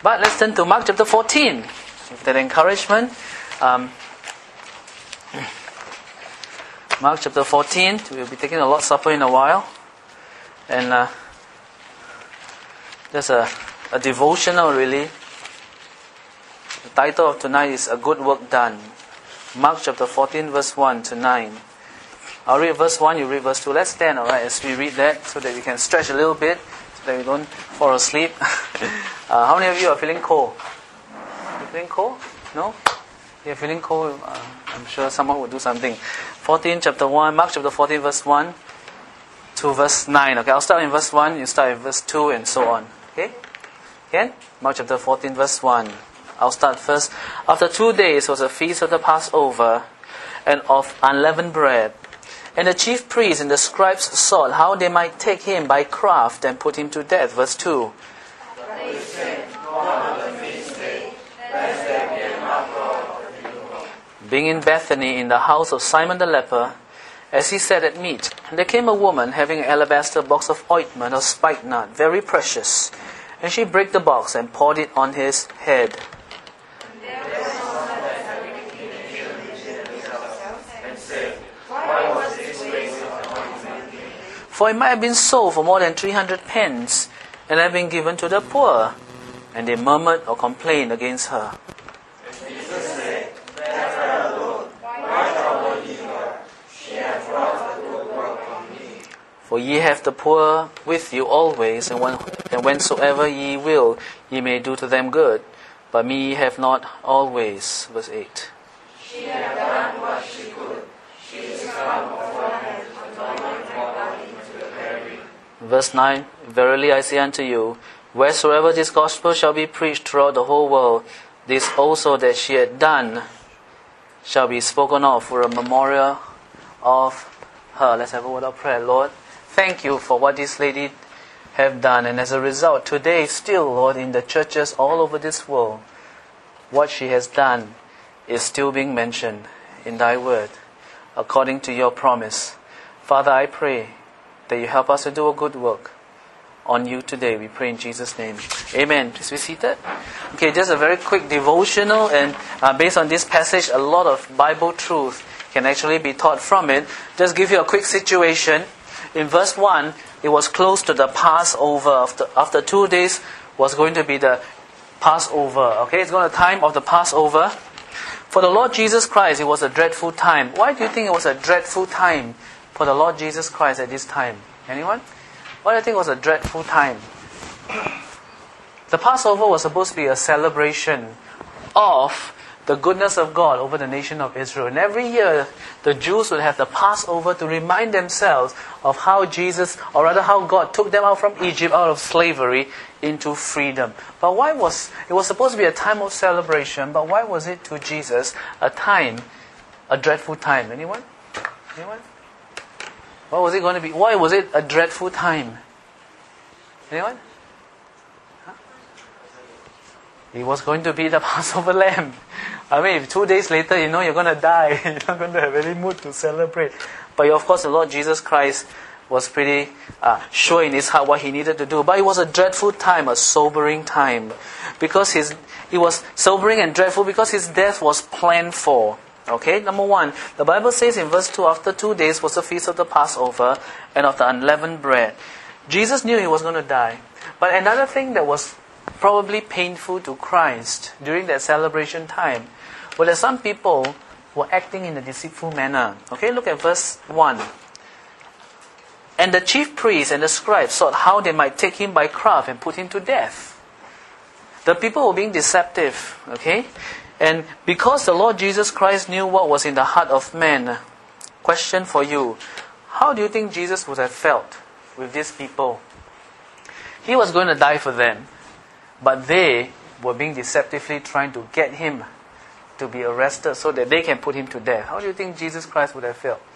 But let's turn to Mark chapter 14. With that encouragement, Mark chapter 14, we'll be taking the Lord's Supper in a while. And there's a devotional really. The title of tonight is A Good Work Done. Mark chapter 14 verse 1 to 9. I'll read verse 1, you read verse 2. Let's stand, alright, as we read that so that we can stretch a little bit so that we don't fall asleep. How many of you are feeling cold? You feeling cold? No? You're feeling cold? I'm sure someone will do something. Mark chapter 14 verse 1 to verse 9. Okay, I'll start in verse 1, you start in verse 2 and so on. Okay? Okay? Mark chapter 14 verse 1. I'll start first. After 2 days was a feast of the Passover and of unleavened bread. And the chief priests and the scribes sought how they might take him by craft and put him to death. Verse 2. Being in Bethany in the house of Simon the leper, as he sat at meat, there came a woman having an alabaster box of ointment of spikenard, very precious. And she brake the box and poured it on his head. For it might have been sold for more than 300 pence, and have been given to the poor. And they murmured or complained against her. For ye have the poor with you always, and whensoever ye will, ye may do to them good. But me ye have not always. Verse 8. She had done what she could. She is come beforehand to anoint my body into the grave. Verse 9. Verily I say unto you, wheresoever this gospel shall be preached throughout the whole world, this also that she had done shall be spoken of for a memorial of her. Let's have a word of prayer. Lord, thank you for what this lady have done. And as a result, today still, Lord, in the churches all over this world, what she has done is still being mentioned in thy word, according to your promise. Father, I pray that you help us to do a good work on you today. We pray in Jesus' name. Amen. Please be seated. Okay, just a very quick devotional, and based on this passage, a lot of Bible truth can actually be taught from it. Just give you a quick situation. In verse 1, it was close to the Passover. After 2 days was going to be the Passover. Okay, it's going to time of the Passover. For the Lord Jesus Christ, it was a dreadful time. Why do you think it was a dreadful time for the Lord Jesus Christ at this time? Anyone? Why do you think it was a dreadful time? The Passover was supposed to be a celebration of the goodness of God over the nation of Israel. And every year, the Jews would have the Passover to remind themselves of how how God took them out from Egypt, out of slavery, into freedom. But it was supposed to be a time of celebration, but why was it to Jesus a dreadful time? Anyone? What was it going to be? Why was it a dreadful time? Anyone? It was going to be the Passover lamb. I mean, if 2 days later, you're going to die. You're not going to have any mood to celebrate. But of course, the Lord Jesus Christ was pretty sure in his heart what he needed to do. But it was a dreadful time, a sobering time. Because it was sobering and dreadful because his death was planned for. Okay, number 1, the Bible says in verse 2, after 2 days was the feast of the Passover and of the unleavened bread. Jesus knew he was going to die. But another thing that was probably painful to Christ during that celebration time, but that some people were acting in a deceitful manner. Okay, look at verse 1. And the chief priests and the scribes sought how they might take him by craft and put him to death. The people were being deceptive. Okay, and because the Lord Jesus Christ knew what was in the heart of man, question for you, how do you think Jesus would have felt with these people? He was going to die for them, but they were being deceptively trying to get him to be arrested so that they can put him to death. How do you think Jesus Christ would have felt?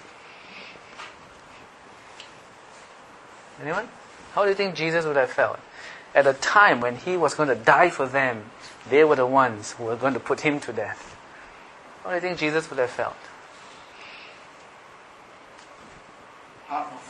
Anyone? How do you think Jesus would have felt? At a time when he was going to die for them, they were the ones who were going to put him to death. How do you think Jesus would have felt?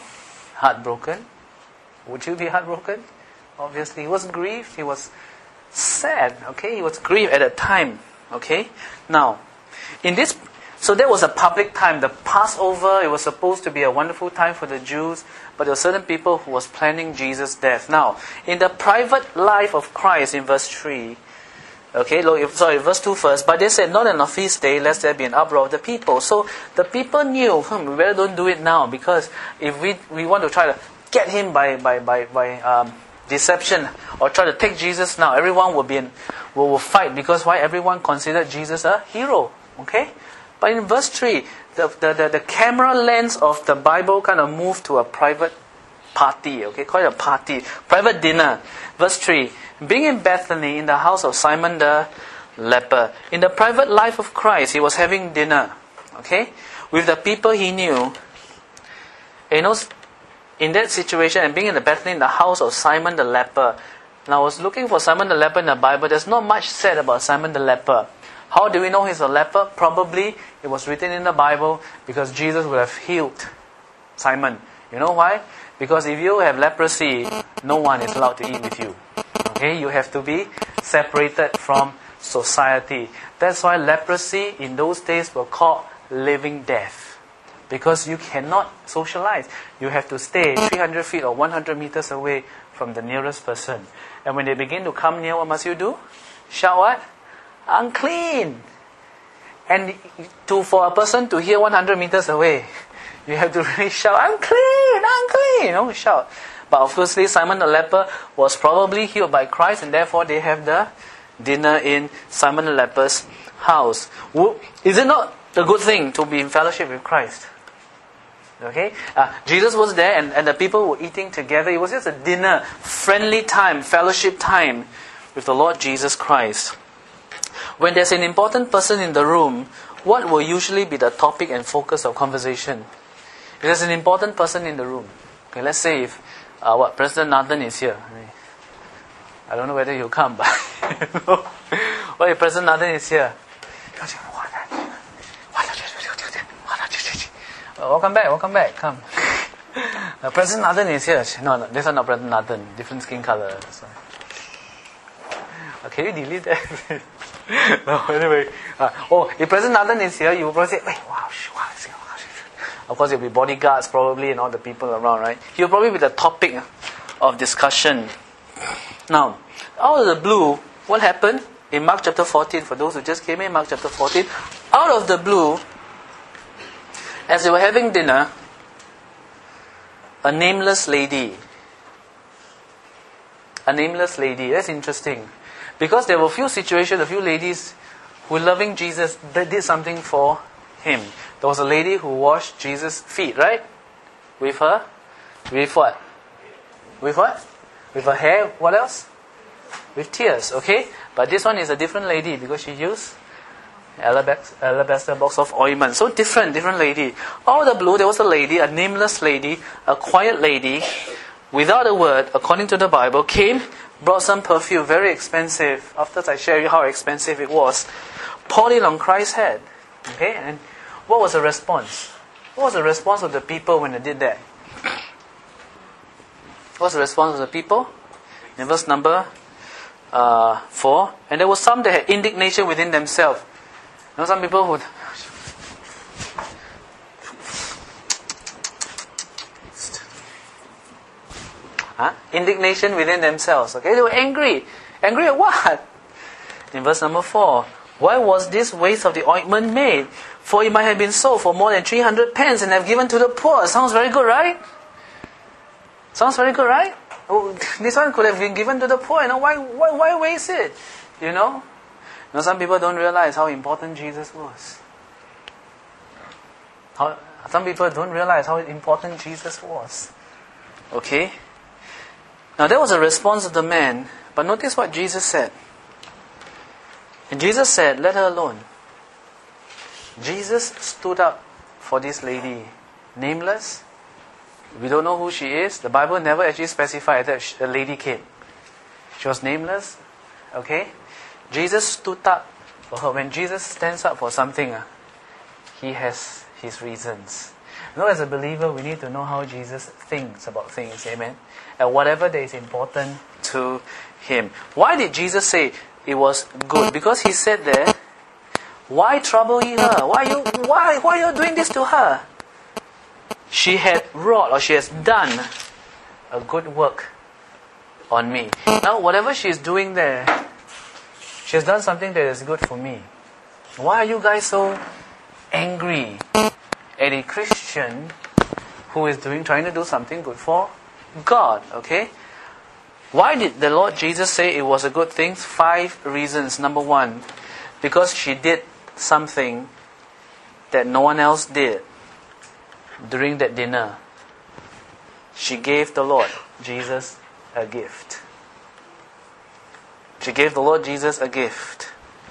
Heartbroken. Would you be heartbroken? Obviously, he was grieved. He was sad. Okay, he was grieved at that time. Okay, now so that was a public time. The Passover, it was supposed to be a wonderful time for the Jews, but there were certain people who was planning Jesus' death. Now, in the private life of Christ, in verse 3, verse 2 first, but they said, not on a feast day, lest there be an uproar of the people. So the people knew, we better don't do it now, because if we want to try to get him by deception, or try to take Jesus now, everyone will fight, because why? Everyone considered Jesus a hero. Okay? But in verse 3, the camera lens of the Bible kind of moved to a private party, okay, call it a party, private dinner. Verse 3, being in Bethany in the house of Simon the leper, in the private life of Christ, he was having dinner, okay, with the people he knew. In that situation, and being in the Bethany in the house of Simon the leper. Now I was looking for Simon the leper in the Bible. There's not much said about Simon the leper. How do we know he's a leper? Probably it was written in the Bible because Jesus would have healed Simon. You know why? Because if you have leprosy, no one is allowed to eat with you. Okay, you have to be separated from society. That's why leprosy in those days were called living death. Because you cannot socialize. You have to stay 300 feet or 100 meters away from the nearest person. And when they begin to come near, what must you do? Shout what? Unclean. And for a person to hear 100 meters away, you have to really shout, unclean, unclean, shout. But obviously Simon the leper was probably healed by Christ, and therefore they have the dinner in Simon the leper's house. Is it not a good thing to be in fellowship with Christ? Okay, Jesus was there, and the people were eating together. It was just a dinner, friendly time, fellowship time with the Lord Jesus Christ. When there's an important person in the room, what will usually be the topic and focus of conversation? If there's an important person in the room, okay, let's say if President Nathan is here. I don't know whether he'll come, but well, if President Nathan is here, welcome back, come. President Nathan is here. No, this one not President Nathan, different skin color. So. Can you delete that? No, anyway. If President Nathan is here, you will probably say, wow. Of course, there will be bodyguards probably and all the people around, right? He will probably be the topic of discussion. Now, out of the blue, what happened in Mark chapter 14? For those who just came in, Mark chapter 14, out of the blue, as they were having dinner, a nameless lady, that's interesting. Because there were a few situations, a few ladies who were loving Jesus, that did something for him. There was a lady who washed Jesus' feet, right? With what? With her hair. What else? With tears, okay? But this one is a different lady because she used alabaster box of ointment. So different lady. Out of the blue, there was a lady, a nameless lady, a quiet lady, without a word, according to the Bible, came, brought some perfume, very expensive. After I share you how expensive it was, poured it on Christ's head. Okay, and what was the response? What was the response of the people when they did that? What was the response of the people? In verse number 4, and there was some that had indignation within themselves. Some people would indignation within themselves. Okay, they were angry. Angry at what? In verse number 4, why was this waste of the ointment made? For it might have been sold for more than 300 pence and have given to the poor. Sounds very good, right? Oh, this one could have been given to the poor. Why waste it? Some people don't realize how important Jesus was. Some people don't realize how important Jesus was. Okay? Now that was a response of the man, but notice what Jesus said. And Jesus said, let her alone. Jesus stood up for this lady, nameless. We don't know who she is. The Bible never actually specified that a lady came. She was nameless. Okay? Jesus stood up for her. When Jesus stands up for something, he has his reasons. As a believer, we need to know how Jesus thinks about things. Amen. And whatever that is important to Him. Why did Jesus say it was good? Because He said there, why trouble ye her? Why are you doing this to her? She had wrought, or she has done a good work on me. Now, whatever she is doing there, she has done something that is good for me. Why are you guys so angry at a Christian who is trying to do something good for God? Okay? Why did the Lord Jesus say it was a good thing? 5 reasons. Number 1, because she did something that no one else did during that dinner. She gave the Lord Jesus a gift. She gave the Lord Jesus a gift.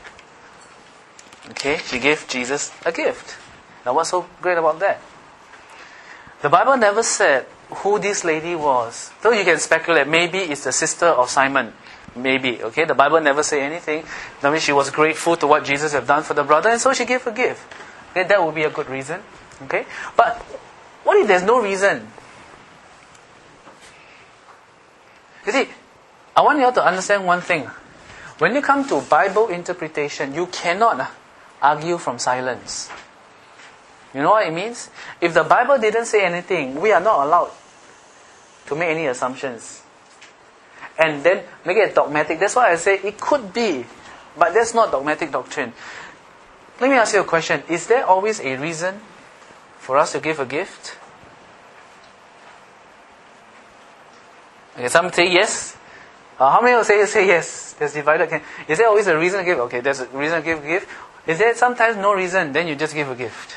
Okay? She gave Jesus a gift. Now what's so great about that? The Bible never said who this lady was. So you can speculate. Maybe it's the sister of Simon. Maybe. Okay? The Bible never say anything. That means she was grateful to what Jesus had done for the brother, and so she gave a gift. Okay? That would be a good reason. Okay? But what if there's no reason? You see, I want you all to understand one thing. When you come to Bible interpretation, you cannot argue from silence. You know what it means? If the Bible didn't say anything, we are not allowed to make any assumptions. And then make it dogmatic. That's why I say it could be, but that's not dogmatic doctrine. Let me ask you a question. Is there always a reason for us to give a gift? Okay, some say yes. How many will say yes? There's divided. Is there always a reason to give? Okay, there's a reason to give a gift. Is there sometimes no reason, then you just give a gift?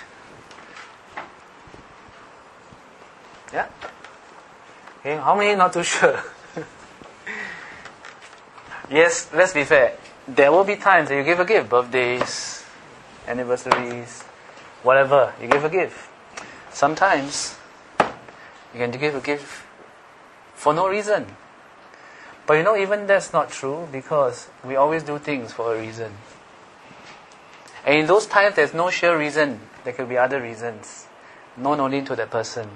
Yeah? Okay, how many not too sure? Yes, let's be fair. There will be times that you give a gift. Birthdays, anniversaries, whatever. You give a gift. Sometimes you can give a gift for no reason. But even that's not true, because we always do things for a reason. And in those times, there's no sure reason. There could be other reasons, known only to that person.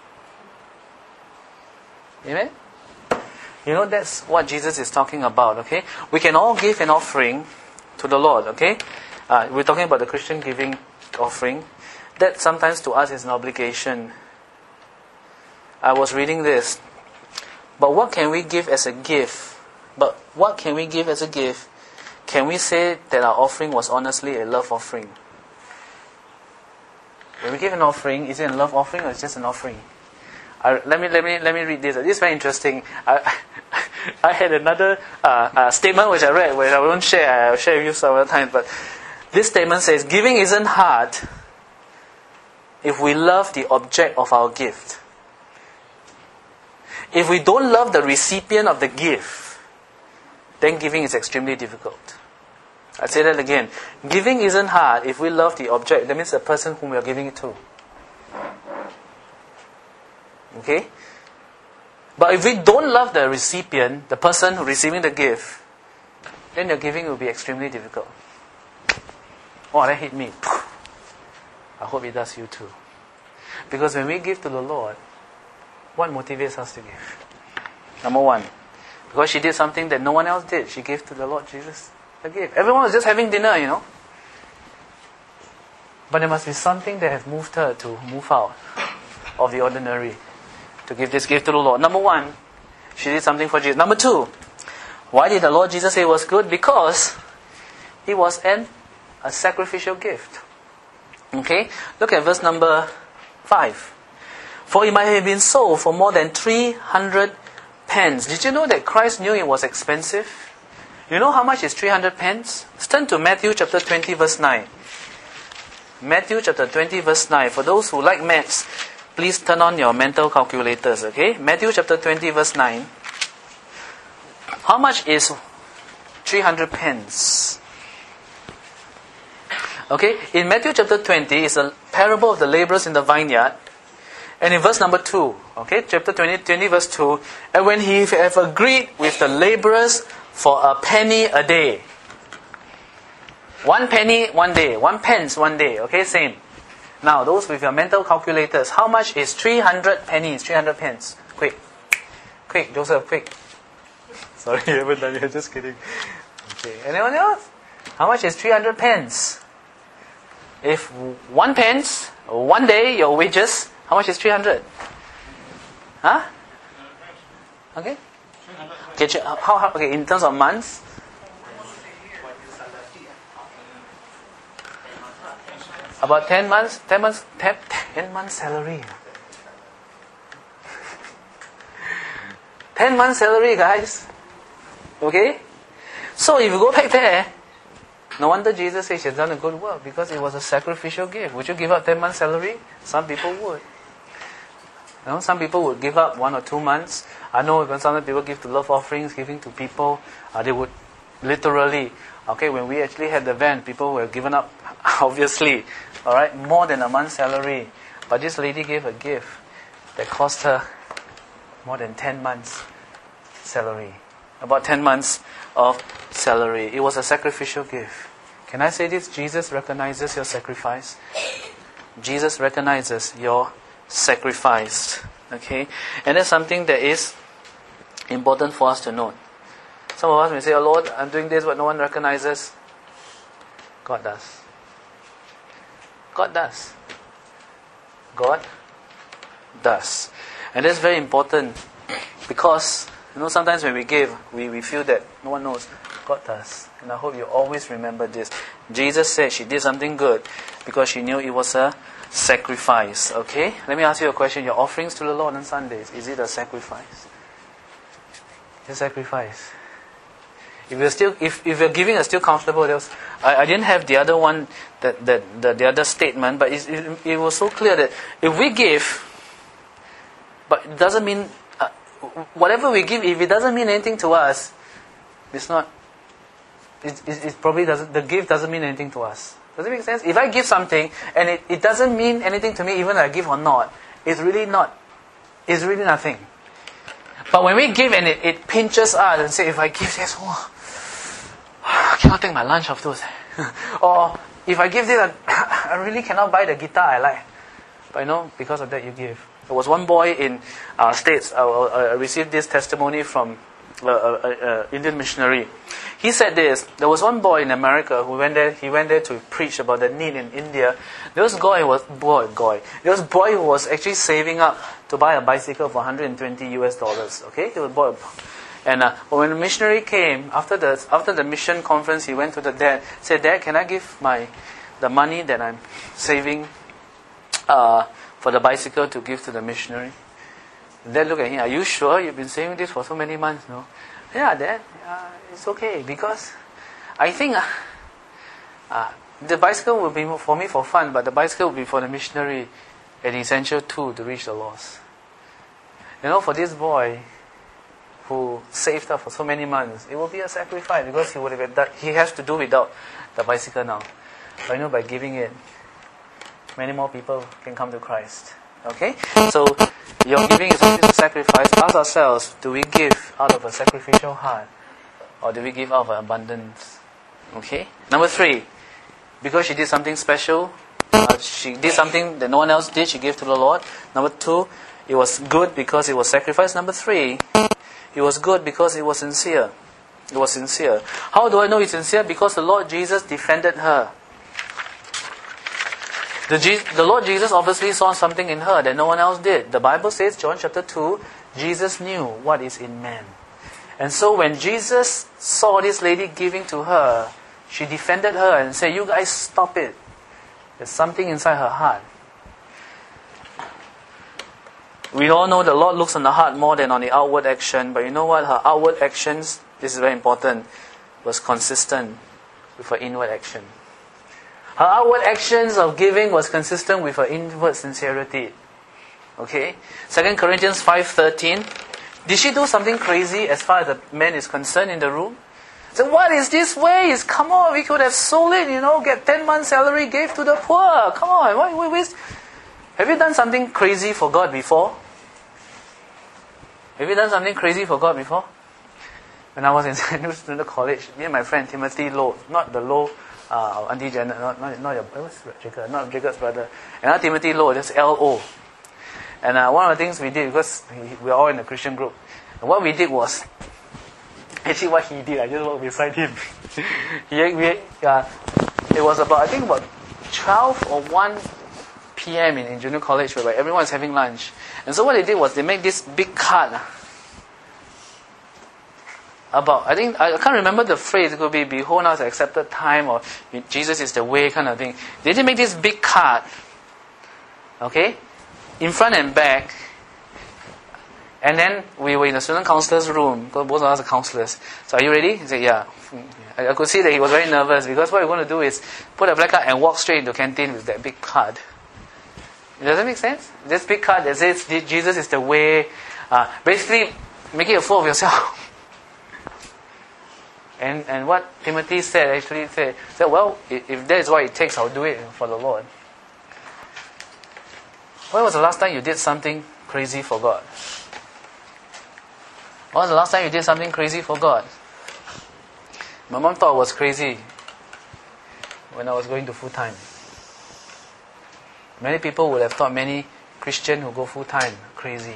Amen? That's what Jesus is talking about, okay? We can all give an offering to the Lord, okay? We're talking about the Christian giving offering. That sometimes to us is an obligation. I was reading this. But what can we give as a gift? Can we say that our offering was honestly a love offering? When we give an offering, is it a love offering or is it just an offering? Let me read this. This is very interesting. I had another statement which I read, which I won't share. I'll share with you some other time. But this statement says, giving isn't hard if we love the object of our gift. If we don't love the recipient of the gift, then giving is extremely difficult. I'll say that again. Giving isn't hard if we love the object. That means the person whom we are giving it to. Okay? But if we don't love the recipient, the person receiving the gift, then your giving will be extremely difficult. Oh, that hit me. I hope it does you too. Because when we give to the Lord, what motivates us to give? Number 1, because she did something that no one else did. She gave to the Lord Jesus a gift. Everyone was just having dinner, But there must be something that has moved her to move out of the ordinary, to give this gift to the Lord. Number 1, she did something for Jesus. Number 2, why did the Lord Jesus say it was good? Because it was a sacrificial gift. Okay? Look at verse number 5. For it might have been sold for more than 300 pence. Did you know that Christ knew it was expensive? You know how much is 300 pence? Let's turn to Matthew chapter 20 verse 9. Matthew chapter 20 verse 9. For those who like maths, please turn on your mental calculators, okay? Matthew chapter 20 verse 9. How much is 300 pence? Okay, in Matthew chapter 20 is a parable of the laborers in the vineyard. And in verse number 2, okay, chapter 20 verse 2, and when he have agreed with the laborers for a penny a day. 1 penny, 1 day. 1 pence, 1 day. Okay, same. Now, those with your mental calculators, how much is 300 pennies, 300 pence? Quick. Quick, Joseph, quick. Sorry, I haven't done it, just kidding. Okay, anyone else? How much is 300 pence? If 1 pence, 1 day, your wages, how much is 300? Huh? Okay? Okay, in terms of months? About 10 months? 10 months salary. 10 months salary, guys. Okay? So if you go back there, no wonder Jesus says you've done a good work, because it was a sacrificial gift. Would you give up 10 months salary? Some people would. You know, some people would give up 1 or 2 months. I know when some people give to love offerings, giving to people, they would literally, okay, when we actually had the van, people were given up, obviously, alright, more than a month's salary. But this lady gave a gift that cost her more than 10 months salary. About 10 months of salary. It was a sacrificial gift. Can I say this? Jesus recognizes your sacrifice. Jesus recognizes your sacrifice. Okay? And that's something that is important for us to note. Some of us may say, oh Lord, I'm doing this but no one recognizes. God does. God does. God does. And that's very important, because sometimes when we give, we feel that no one knows. God does. And I hope you always remember this. Jesus said she did something good because she knew it was a sacrifice. Okay? Let me ask you a question. Your offerings to the Lord on Sundays, is it a sacrifice? It's a sacrifice. If your giving is still comfortable, I didn't have the other one, the other statement, but it was so clear that if we give, but it doesn't mean whatever we give, if it doesn't mean anything to us, it's not. It probably doesn't. The gift doesn't mean anything to us. Does it make sense? If I give something and it doesn't mean anything to me, even if I give or not, it's really not. It's really nothing. But when we give and it pinches us and say, if I give this, I cannot take my lunch afterwards. Or if I give this, I really cannot buy the guitar I like. But because of that you give. There was one boy in States, I received this testimony from an Indian missionary. He said this: there was one boy in America who went there. He went there to preach about the need in India. This boy who was actually saving up to buy a bicycle for $120. Okay, he was boy. And when the missionary came after the mission conference, he went to the dad. Said, "Dad, can I give the money that I'm saving for the bicycle to give to the missionary?" And Dad looked at him. "Are you sure you've been saving this for so many months?" "No." "Yeah, Dad, it's okay, because I think the bicycle will be for me for fun, but the bicycle will be for the missionary, an essential tool to reach the lost." For this boy who saved up for so many months, it will be a sacrifice, because he has to do without the bicycle now. But by giving it, many more people can come to Christ. Okay? So, your giving is always a sacrifice. Ask ourselves, do we give out of a sacrificial heart? Or do we give out of abundance? Okay? Number 3, because she did something special, she did something that no one else did, she gave to the Lord. Number 2, it was good because it was sacrifice. Number 3, it was good because it was sincere. It was sincere. How do I know it's sincere? Because the Lord Jesus defended her. The Lord Jesus obviously saw something in her that no one else did. The Bible says, John chapter 2, Jesus knew what is in man. And so when Jesus saw this lady giving to her, she defended her and said, "You guys stop it." There's something inside her heart. We all know the Lord looks on the heart more than on the outward action. But you know what? Her outward actions, this is very important, was consistent with her inward action. Her outward actions of giving was consistent with her inward sincerity. Okay? 2 Corinthians 5:13. Did she do something crazy as far as the man is concerned in the room? So what is this waste? Come on, we could have sold it, get 10 months salary, gave to the poor. Come on, why waste? Have you done something crazy for God before? Have you done something crazy for God before? When I was in Sandhurst Student College, me and my friend Timothy Low, not the Low Auntie Janet, not your, Jacob, not Jacob's brother. Another Timothy Low, just L.O. And one of the things we did, because we are all in a Christian group, and what we did was, actually what he did, I just walked beside him. It was about, I think about 12 or 1 p.m. in junior college, where everyone is having lunch. And so what they did was they made this big card about, I can't remember the phrase, it could be behold now is the accepted time, or Jesus is the way kind of thing. They did make this big card, okay, in front and back. And then we were in the student counselor's room, because both of us are counselors. So are you ready? He said, yeah. I could see that he was very nervous, because what we're going to do is put a black card and walk straight into the canteen with that big card. Does that make sense? This big card that says Jesus is the way, basically making a fool of yourself. And what Timothy said, well, if that is what it takes, I'll do it for the Lord. When was the last time you did something crazy for God? When was the last time you did something crazy for God? My mom thought I was crazy when I was going to full-time. Many people would have thought many Christians who go full-time crazy.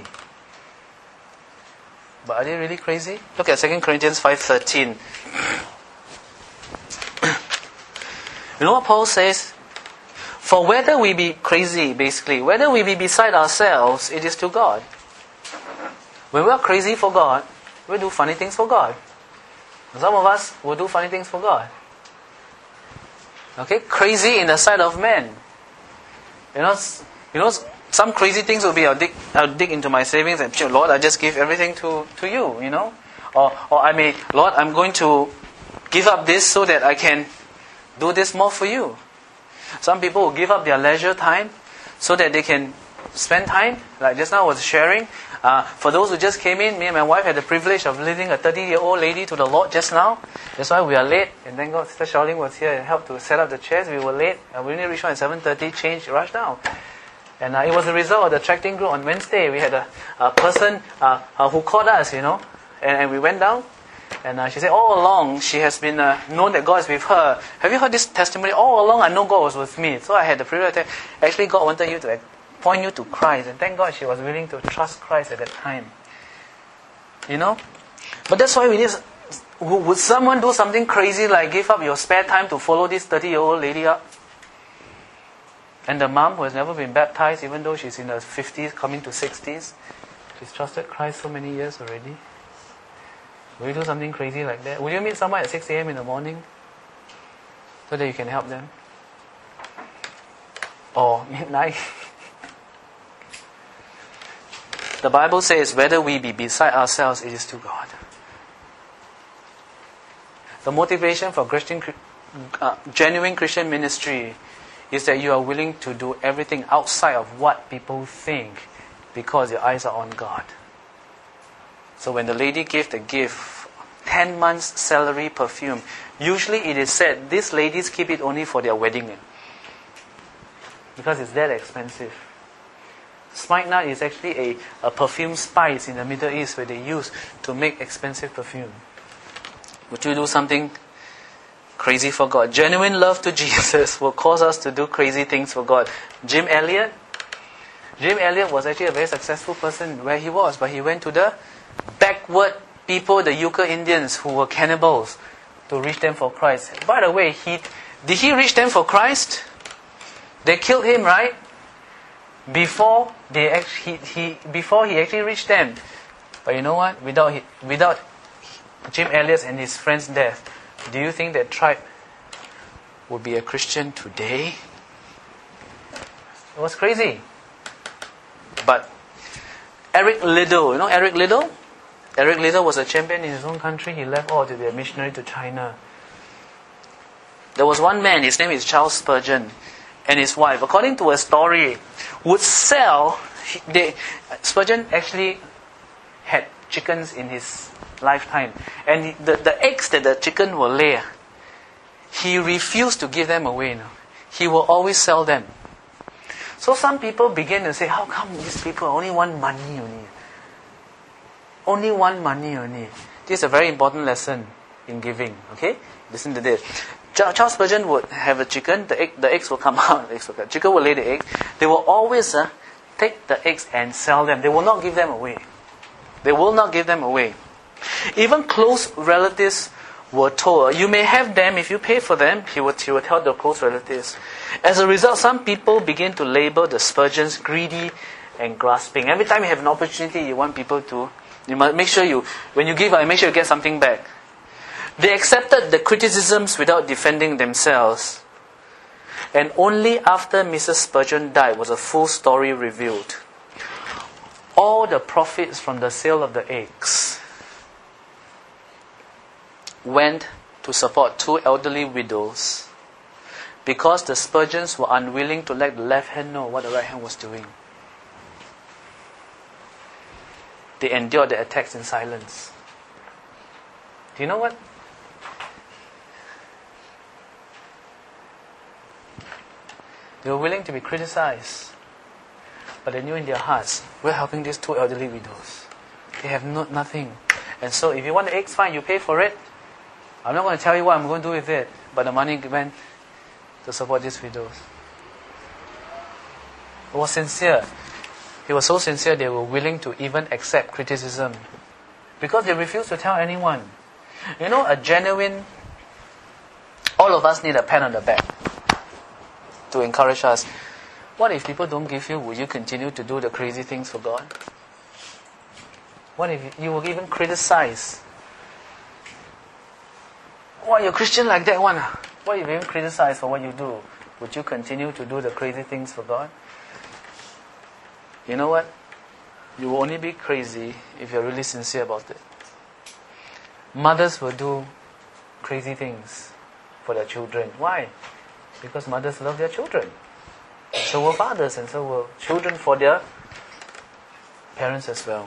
But are they really crazy? Look at 2 Corinthians 5:13. You know what Paul says? For whether we be crazy, basically, whether we be beside ourselves, it is to God. When we are crazy for God, we do funny things for God. Some of us will do funny things for God. Okay? Crazy in the sight of men. You know, some crazy things will be, I'll dig into my savings and, Lord, I just give everything to you, you know. Or I may, Lord, I'm going to give up this so that I can do this more for you. Some people will give up their leisure time so that they can spend time. Like just now I was sharing. For those who just came in, me and my wife had the privilege of leading a 30-year-old lady to the Lord just now. That's why we are late. And thank God Sister Shaolin was here and helped to set up the chairs. We were late. We only reached at 7:30, changed, rushed down. And it was a result of the tracting group on Wednesday. We had a person who called us, you know. And we went down. And she said, all along, she has been known that God is with her. Have you heard this testimony? All along, I know God was with me. So I had the privilege. Actually, God wanted you to point you to Christ. And thank God she was willing to trust Christ at that time. You know? But that's why we need... Would someone do something crazy like give up your spare time to follow this 30-year-old lady up? And the mom who has never been baptized, even though she's in her 50s, coming to 60s, she's trusted Christ so many years already. Will you do something crazy like that? Will you meet someone at 6 a.m. in the morning so that you can help them? Or midnight? The Bible says, whether we be beside ourselves, it is to God. The motivation for genuine Christian ministry is that you are willing to do everything outside of what people think because your eyes are on God. So when the lady gave the gift, 10 months salary perfume, usually it is said these ladies keep it only for their wedding. Because it's that expensive. Spikenard is actually a perfume spice in the Middle East where they use to make expensive perfume. Would you do something crazy for God? Genuine love to Jesus will cause us to do crazy things for God. Jim Elliot was actually a very successful person where he was, but he went to the backward people, the Yucca Indians who were cannibals, to reach them for Christ. By the way, did he reach them for Christ? They killed him, right? Before he actually reached them. But you know what? Without Jim Elliot and his friend's death, do you think that tribe would be a Christian today? It was crazy. But Eric Liddell, you know Eric Liddell? Eric Liddell was a champion in his own country. He left all to be a missionary to China. There was one man, his name is Charles Spurgeon, and his wife, according to a story, would sell... Spurgeon actually had chickens in his lifetime. And the eggs that the chicken will lay, he refused to give them away. He will always sell them. So some people begin to say, how come these people only want money only? Only want money only. This is a very important lesson in giving. Okay? Listen to this. Charles Spurgeon would have a chicken, the eggs will come out, chicken will lay the egg. They will always take the eggs and sell them. They will not give them away. They will not give them away. Even close relatives were told, you may have them if you pay for them, he would tell the close relatives. As a result, some people begin to label the Spurgeons greedy and grasping. Every time you have an opportunity, you want people to, you must make sure when you give, make sure you get something back. They accepted the criticisms without defending themselves. And only after Mrs. Spurgeon died was a full story revealed. All the profits from the sale of the eggs went to support 2 elderly widows because the Spurgeons were unwilling to let the left hand know what the right hand was doing. They endured the attacks in silence. Do you know what? They were willing to be criticized, but they knew in their hearts, we're helping these 2 elderly widows. They have nothing. And so if you want the eggs, fine, you pay for it. I'm not going to tell you what I'm going to do with it, but the money went to support these widows. It was sincere. It was so sincere they were willing to even accept criticism because they refused to tell anyone. You know, a genuine, all of us need a pat on the back to encourage us. What if people don't give you? Will you continue to do the crazy things for God? What if you will even criticize? Why you're Christian like that one? What if you even criticize for what you do? Would you continue to do the crazy things for God? You know what? You will only be crazy if you're really sincere about it. Mothers will do crazy things for their children. Why? Because mothers love their children. So will fathers, and so will children for their parents as well.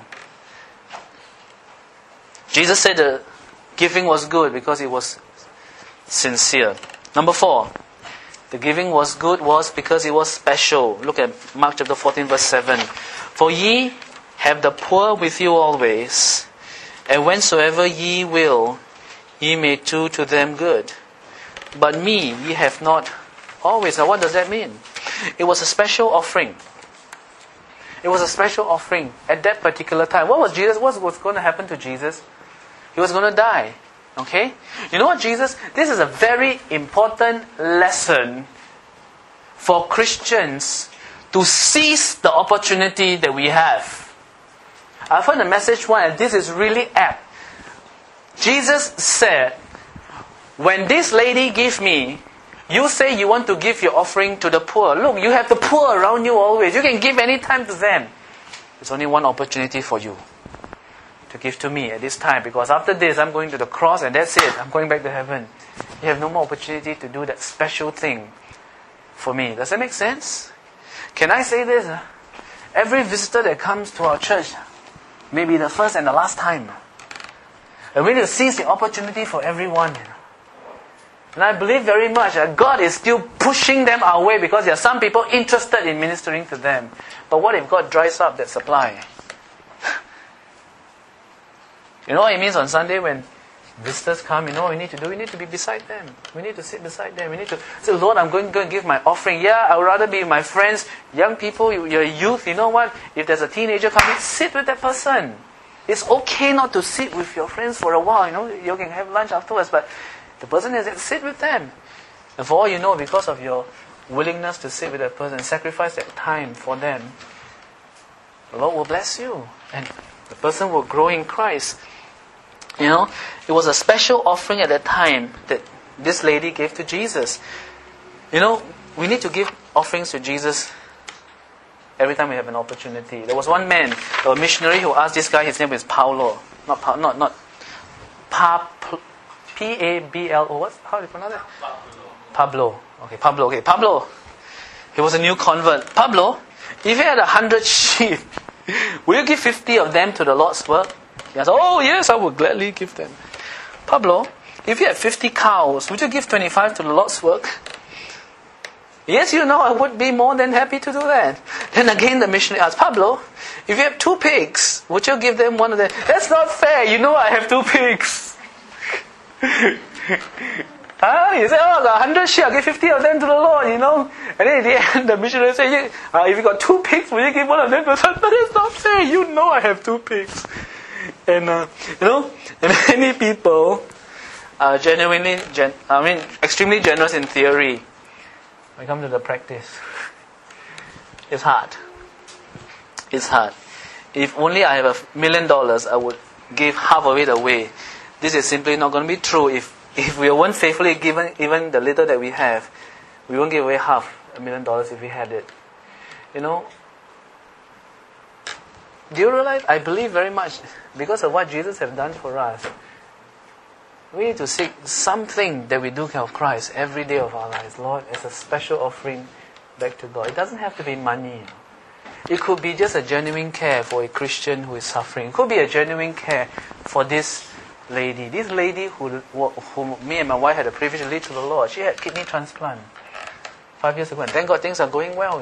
Jesus said the giving was good because it was sincere. Number 4, the giving was good was because it was special. Look at Mark chapter 14 verse 7. For ye have the poor with you always, and whensoever ye will, ye may do to them good. But me ye have not always. Now what does that mean? It was a special offering. It was a special offering at that particular time. What was going to happen to Jesus? He was going to die. Okay? You know what, Jesus? This is a very important lesson for Christians to seize the opportunity that we have. I've heard the message one, and this is really apt. Jesus said, when this lady gave me, you say you want to give your offering to the poor. Look, you have the poor around you always. You can give any time to them. There's only one opportunity for you to give to me at this time, because after this I'm going to the cross and that's it. I'm going back to heaven. You have no more opportunity to do that special thing for me. Does that make sense? Can I say this? Every visitor that comes to our church may be the first and the last time. And we need to seize the opportunity for everyone. And I believe very much that God is still pushing them our way because there are some people interested in ministering to them. But what if God dries up that supply? You know what it means on Sunday when visitors come? You know what we need to do? We need to be beside them. We need to sit beside them. We need to say, Lord, I'm going to give my offering. Yeah, I would rather be with my friends, young people, your youth. You know what? If there's a teenager coming, sit with that person. It's okay not to sit with your friends for a while. You know, you can have lunch afterwards, but the person is there, sit with them. And for all you know, because of your willingness to sit with that person, sacrifice that time for them, the Lord will bless you. And the person will grow in Christ. You know, it was a special offering at that time that this lady gave to Jesus. You know, we need to give offerings to Jesus every time we have an opportunity. There was one man, a missionary, who asked this guy, his name is Paulo. P-A-B-L-O. How do you pronounce it? Pablo. Okay, Pablo. Okay, Pablo. He was a new convert. Pablo, if you had 100 sheep, will you give 50 of them to the Lord's work? He said, oh yes, I would gladly give them. Pablo, if you had 50 cows, would you give 25 to the Lord's work? Yes, you know, I would be more than happy to do that. Then again the missionary asked, Pablo, if you have 2 pigs, would you give them one of them? That's not fair. You know I have 2 pigs. You say, I got 100 sheep, I'll give 50 of them to the Lord, And then at the end, the missionary say, if you got 2 pigs, will you give one of them to the Lord? But it's not fair. I have 2 pigs. And, and many people are extremely generous in theory. When it comes to the practice, it's hard. It's hard. If only I have $1 million, I would give half of it away. This is simply not going to be true. If we weren't faithfully given even the little that we have, we won't give away half $1 million if we had it. Do you realize? I believe very much because of what Jesus has done for us. We need to seek something that we do of Christ every day of our lives. Lord, as a special offering back to God. It doesn't have to be money. It could be just a genuine care for a Christian who is suffering. It could be a genuine care for this lady. This lady who me and my wife had the privilege to lead to the Lord. She had kidney transplant 5 years ago. And thank God things are going well,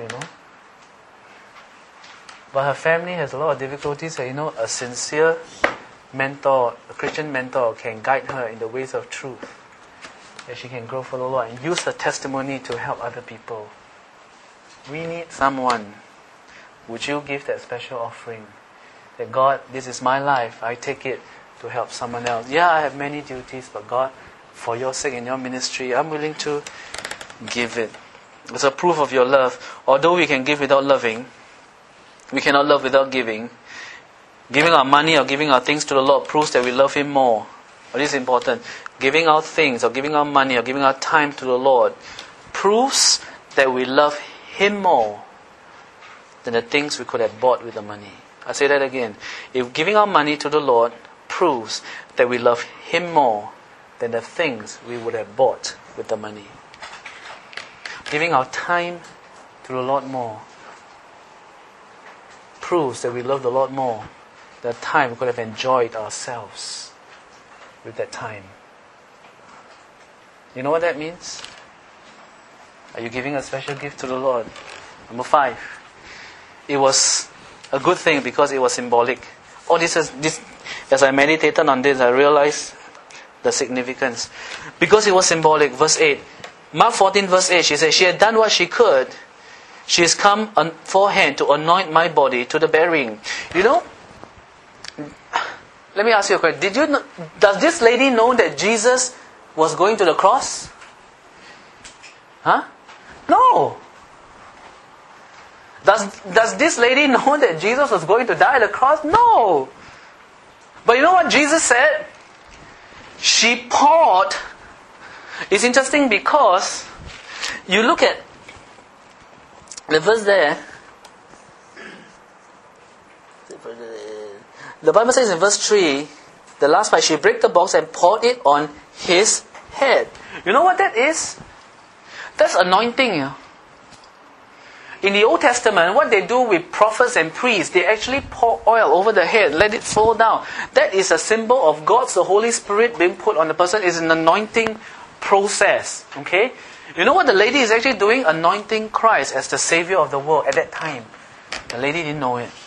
But her family has a lot of difficulties. A sincere mentor, a Christian mentor, can guide her in the ways of truth. That she can grow for the Lord and use her testimony to help other people. We need someone. Would you give that special offering? That God, this is my life. I take it to help someone else. Yeah, I have many duties, but God, for your sake and your ministry, I'm willing to give it. It's a proof of your love. Although we can give without loving, we cannot love without giving. Giving our money or giving our things to the Lord proves that we love Him more. This is important. Giving our things or giving our money or giving our time to the Lord proves that we love Him more than the things we could have bought with the money. I say that again. If giving our money to the Lord proves that we love Him more than the things we would have bought with the money. Giving our time to the Lord more proves that we love the Lord more than the time we could have enjoyed ourselves with that time. You know what that means? Are you giving a special gift to the Lord? Number 5. It was a good thing because it was symbolic. As I meditated on this, I realized the significance. Because it was symbolic. Verse 8. Mark 14 verse 8, she said, she had done what she could. She has come beforehand to anoint my body to the burying. Let me ask you a question. Does this lady know that Jesus was going to the cross? No. Does this lady know that Jesus was going to die at the cross? No. But you know what Jesus said? She poured. It's interesting because you look at the verse there. The Bible says in verse 3, the last part, she broke the box and poured it on His head. You know what that is? That's anointing. In the Old Testament, what they do with prophets and priests, they actually pour oil over the head, let it flow down. That is a symbol of God's, the Holy Spirit being put on the person. Is an anointing process. Okay? You know what the lady is actually doing? Anointing Christ as the Savior of the world at that time. The lady didn't know it.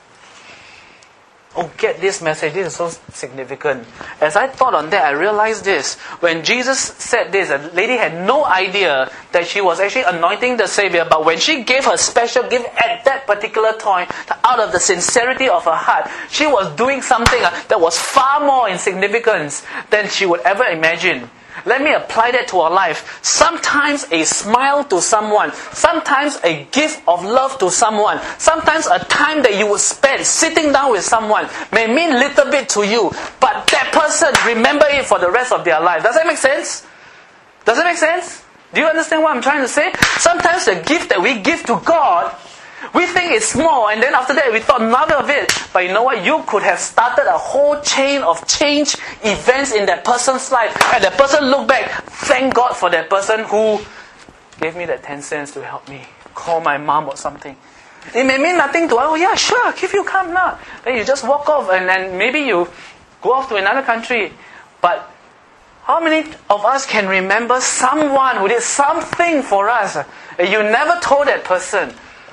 Oh, get this message. This is so significant. As I thought on that, I realized this. When Jesus said this, the lady had no idea that she was actually anointing the Savior. But when she gave her special gift at that particular time, out of the sincerity of her heart, she was doing something that was far more in significance than she would ever imagine. Let me apply that to our life. Sometimes a smile to someone, sometimes a gift of love to someone, sometimes a time that you would spend sitting down with someone may mean little bit to you, but that person remember it for the rest of their life. Does that make sense? Does it make sense? Do you understand what I'm trying to say? Sometimes the gift that we give to God, we think it's small, and then after that we thought none of it. But you know what? You could have started a whole chain of change events in that person's life. And that person look back, thank God for that person who gave me that 10 cents to help me call my mom or something. It may mean nothing to us. Oh yeah, sure, if you come now. Then you just walk off and then maybe you go off to another country. But how many of us can remember someone who did something for us and you never told that person?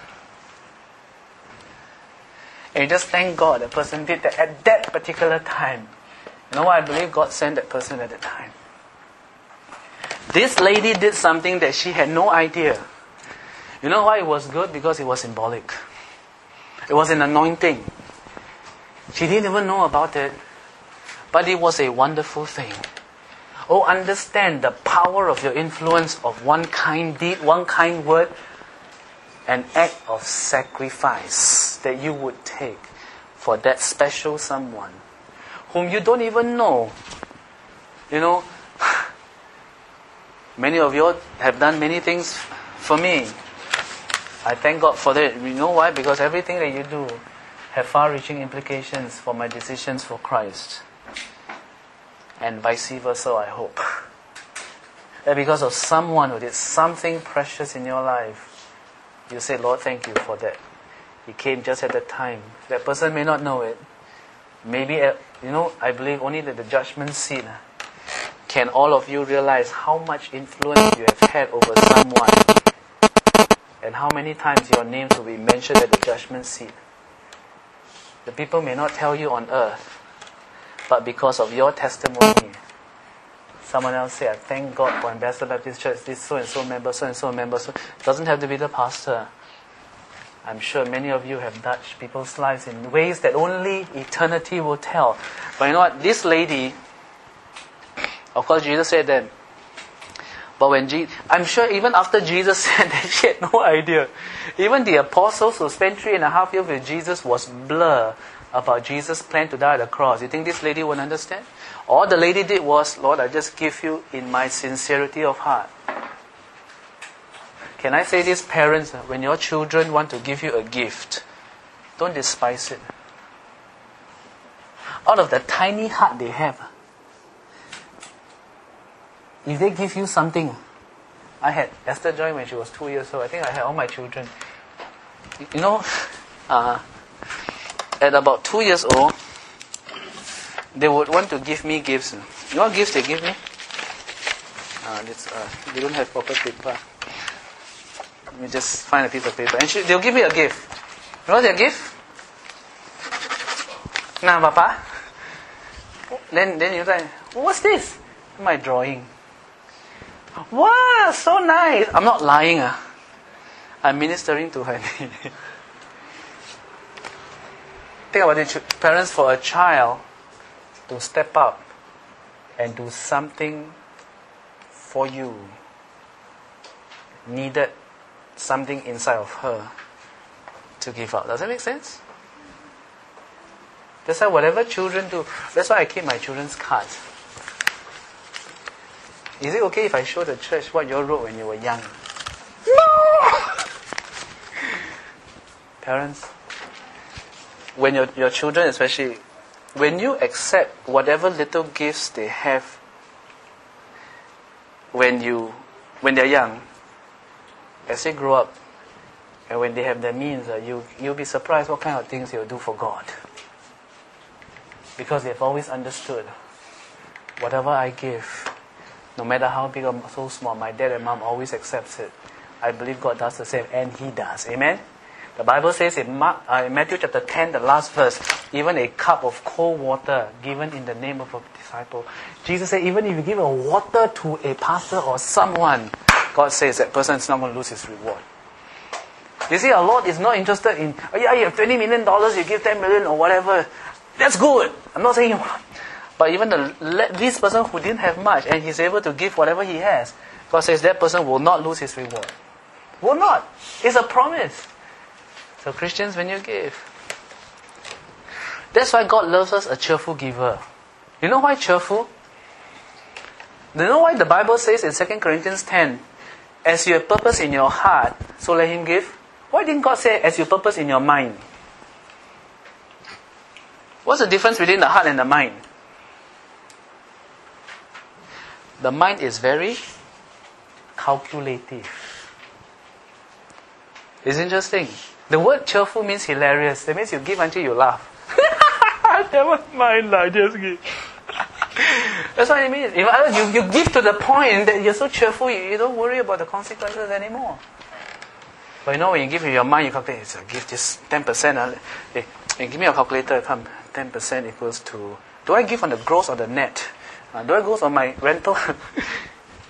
And you just thank God that person did that at that particular time. You know what? I believe God sent that person at that time. This lady did something that she had no idea. You know why it was good? Because it was symbolic. It was an anointing. She didn't even know about it. But it was a wonderful thing. Oh, understand the power of your influence of one kind deed, one kind word, an act of sacrifice that you would take for that special someone whom you don't even know. You know, many of you have done many things for me. I thank God for that. You know why? Because everything that you do have far-reaching implications for my decisions for Christ. And vice versa, I hope. That because of someone who did something precious in your life, you say, Lord, thank you for that. He came just at the time. That person may not know it. Maybe, I believe only that the judgment seat can all of you realize how much influence you have had over someone. And how many times your names will be mentioned at the judgment seat. The people may not tell you on earth, but because of your testimony, someone else say, I thank God for Ambassador Baptist Church, this so-and-so member, so-and-so member. So it doesn't have to be the pastor. I'm sure many of you have touched people's lives in ways that only eternity will tell. But you know what? This lady, of course Jesus said that, but I'm sure even after Jesus said that, she had no idea. Even the apostles who spent 3.5 years with Jesus was blur about Jesus' plan to die on the cross. You think this lady would understand? All the lady did was, Lord, I just give you in my sincerity of heart. Can I say this, parents, when your children want to give you a gift, don't despise it. Out of the tiny heart they have, if they give you something, I had Esther Joy when she was 2 years old. I think I had all my children. You know, at about 2 years old, they would want to give me gifts. You know what gifts they give me? They don't have proper paper. Let me just find a piece of paper. And they'll give me a gift. You know what their gift? Nah, Papa. Then you say, what's this? My drawing. Wow, so nice. I'm not lying. I'm ministering to her. Think about it, parents, for a child to step up and do something for you needed something inside of her to give up. Does that make sense? That's why whatever children do, that's why I keep my children's cards. Is it okay if I show the church what you all wrote when you were young? No! Parents, when your children especially, when you accept whatever little gifts they have when they're young, as they grow up, and when they have their means, you'll be surprised what kind of things they'll do for God. Because they've always understood, whatever I give, no matter how big or so small, my dad and mom always accepts it. I believe God does the same, and He does. Amen? The Bible says in Matthew chapter 10, the last verse, even a cup of cold water given in the name of a disciple. Jesus said, even if you give a water to a pastor or someone, God says that person is not going to lose his reward. You see, our Lord is not interested in, oh yeah, you have $20 million, you give 10 million or whatever. That's good. I'm not saying, but even this person who didn't have much and he's able to give whatever he has, God says that person will not lose his reward. Will not. It's a promise. So Christians, when you give, that's why God loves us a cheerful giver. You know why cheerful? Do you know why the Bible says in 2 Corinthians 10, as you have purpose in your heart, so let him give? Why didn't God say, as you purpose in your mind? What's the difference between the heart and the mind? The mind is very calculative. It's interesting. The word cheerful means hilarious. That means you give until you laugh. Never mind, just give. That's what it means. If you give to the point that you're so cheerful, you don't worry about the consequences anymore. But you know, when you give in your mind, you calculate, so give this 10%. Hey, give me a calculator. Come, 10% equals to... Do I give on the gross or the net? Do I go on my rental?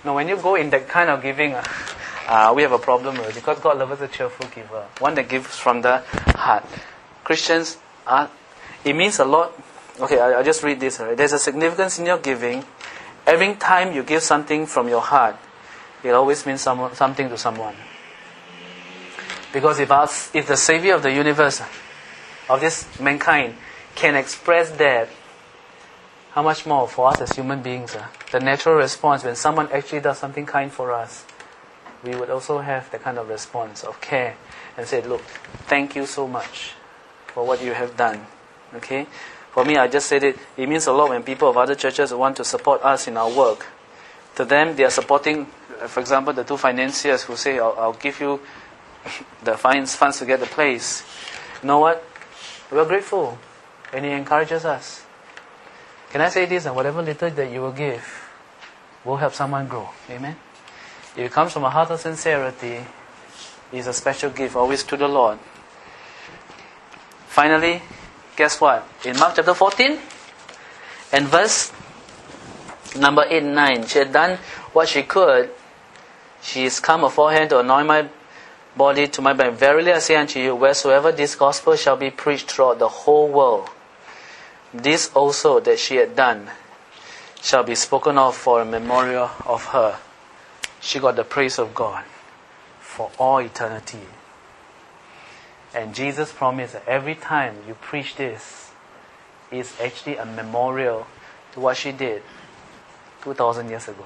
No, when you go in that kind of giving, we have a problem because God loves a cheerful giver, one that gives from the heart. Christians, it means a lot. Okay, I'll just read this. Right? There's a significance in your giving. Every time you give something from your heart, it always means something to someone. Because if the Savior of the universe, of this mankind, can express that, how much more for us as human beings? The natural response when someone actually does something kind for us, we would also have the kind of response of care and say, look, thank you so much for what you have done. Okay? For me, I just said it means a lot when people of other churches want to support us in our work. To them, they are supporting, for example, the two financiers who say, I'll give you the funds to get the place. You know what? We're grateful and He encourages us. Can I say this? And whatever little that you will give will help someone grow. Amen? If it comes from a heart of sincerity, it's a special gift always to the Lord. Finally, guess what? In Mark chapter 14 and verse number 8 and 9, she had done what she could. She is come aforehand to anoint my body to my bed. Verily I say unto you, wheresoever this gospel shall be preached throughout the whole world, this also that she had done shall be spoken of for a memorial of her. She got the praise of God for all eternity. And Jesus promised that every time you preach this, it's actually a memorial to what she did 2,000 years ago.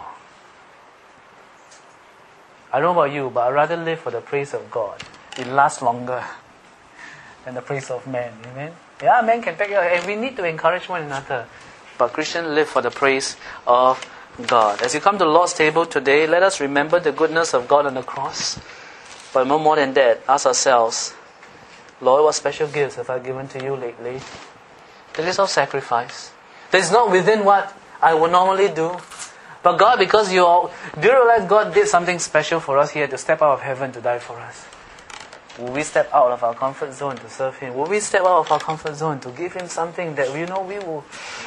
I don't know about you, but I'd rather live for the praise of God. It lasts longer than the praise of man. Amen? Yeah, man can take it, and we need to encourage one another. But Christians live for the praise of God. As you come to the Lord's table today, let us remember the goodness of God on the cross. But more than that, ask ourselves, Lord, what special gifts have I given to you lately? That is of sacrifice. That is not within what I would normally do. But God, because do you realize God did something special for us here to step out of heaven to die for us? Will we step out of our comfort zone to serve Him? Will we step out of our comfort zone to give Him something that we will...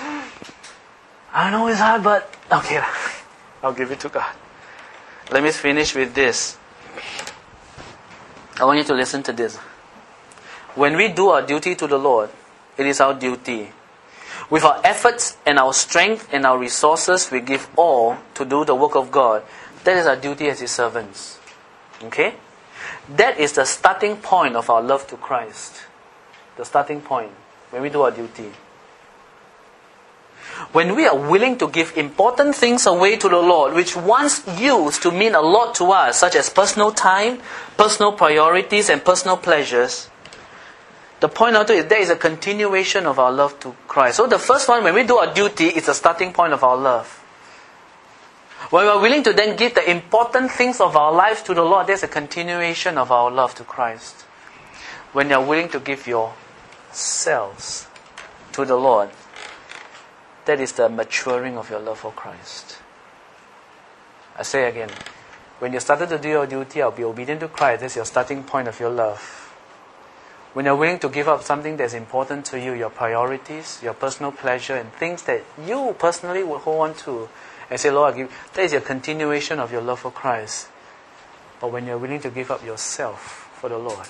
I know it's hard, but okay, I'll give it to God. Let me finish with this. I want you to listen to this. When we do our duty to the Lord, it is our duty. With our efforts and our strength and our resources, we give all to do the work of God. That is our duty as His servants. Okay? That is the starting point of our love to Christ. The starting point when we do our duty. When we are willing to give important things away to the Lord, which once used to mean a lot to us, such as personal time, personal priorities, and personal pleasures, the point out is there is a continuation of our love to Christ. So the first one, when we do our duty, it's a starting point of our love. When we are willing to then give the important things of our lives to the Lord, there's a continuation of our love to Christ. When you are willing to give yourselves to the Lord, that is the maturing of your love for Christ. I say again, when you started to do your duty, I'll be obedient to Christ. That's your starting point of your love. When you're willing to give up something that's important to you, your priorities, your personal pleasure, and things that you personally would hold on to, and say, Lord, I give, that is your continuation of your love for Christ. But when you're willing to give up yourself for the Lord,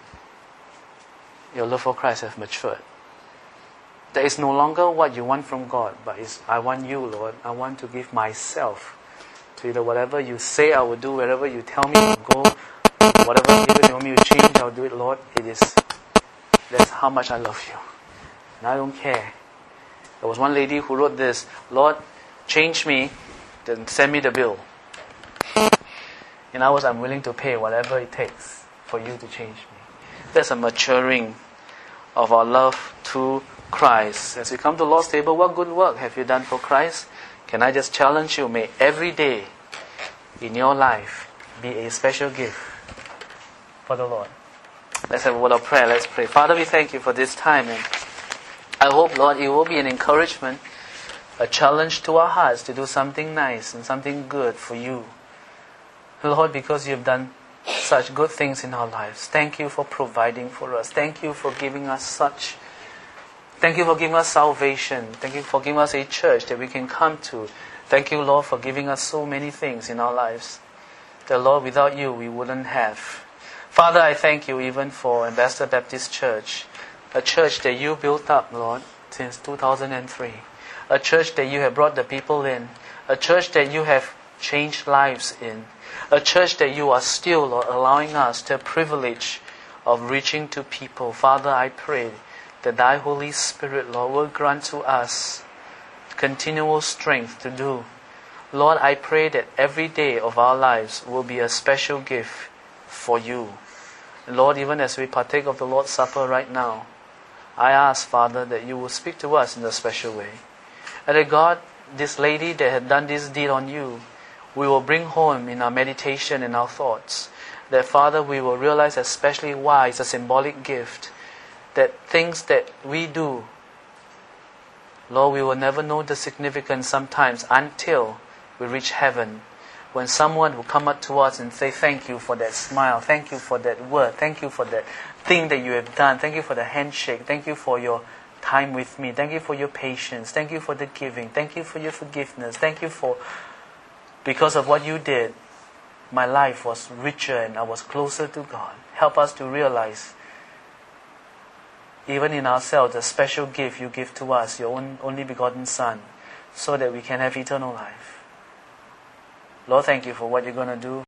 your love for Christ has matured. That is no longer what you want from God, but it's, I want you, Lord. I want to give myself to you. Whatever you say I will do, wherever you tell me to go, whatever even you want me to change, I'll do it, Lord. That's how much I love you. And I don't care. There was one lady who wrote this, Lord, change me, then send me the bill. In other words, I'm willing to pay whatever it takes for you to change me. That's a maturing of our love to Christ. As you come to the Lord's table, what good work have you done for Christ? Can I just challenge you, may every day in your life be a special gift for the Lord. Let's have a word of prayer. Let's pray. Father, we thank you for this time, and I hope, Lord, it will be an encouragement, a challenge to our hearts to do something nice and something good for you. Lord, because you have done such good things in our lives. Thank you for providing for us. Thank you for giving us Thank you for giving us salvation. Thank you for giving us a church that we can come to. Thank you, Lord, for giving us so many things in our lives that, Lord, without you, we wouldn't have. Father, I thank you even for Ambassador Baptist Church, a church that you built up, Lord, since 2003. A church that you have brought the people in. A church that you have changed lives in. A church that you are still, Lord, allowing us the privilege of reaching to people. Father, I pray that Thy Holy Spirit, Lord, will grant to us continual strength to do. Lord, I pray that every day of our lives will be a special gift for you. And Lord, even as we partake of the Lord's Supper right now, I ask, Father, that you will speak to us in a special way. And that God, this lady that had done this deed on you, we will bring home in our meditation and our thoughts. That, Father, we will realize especially why it's a symbolic gift. That things that we do, Lord, we will never know the significance sometimes until we reach heaven. When someone will come up to us and say, thank you for that smile, thank you for that word, thank you for that thing that you have done, thank you for the handshake, thank you for your time with me, thank you for your patience, thank you for the giving, thank you for your forgiveness, thank you for, because of what you did, my life was richer and I was closer to God. Help us to realize, even in ourselves, the special gift you give to us, your only begotten Son, so that we can have eternal life. Lord, thank you for what you're going to do.